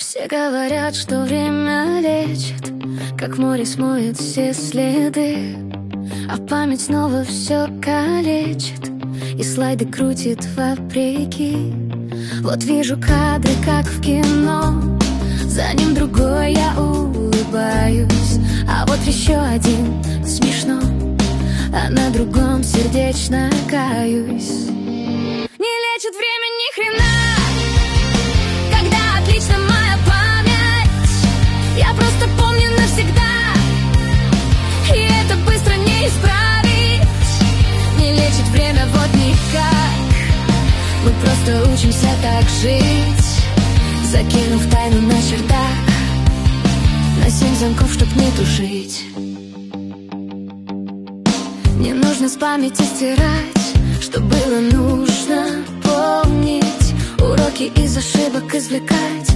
Все говорят, что время лечит, как море смоет все следы, а память снова все калечит и слайды крутит вопреки. Вот вижу кадры, как в кино, за ним другой, я улыбаюсь, а вот еще один смешно, а на другом сердечно каюсь. Не лечит время ни хрена, когда отлично моя память. Я просто помню навсегда, и это быстро не исправить. Не лечит время вот никак, мы просто учимся так жить, закинув тайну на чердак, на 7 замков, чтоб не тушить. Не нужно с памяти стирать, что было нужно помнить, уроки из ошибок извлекать.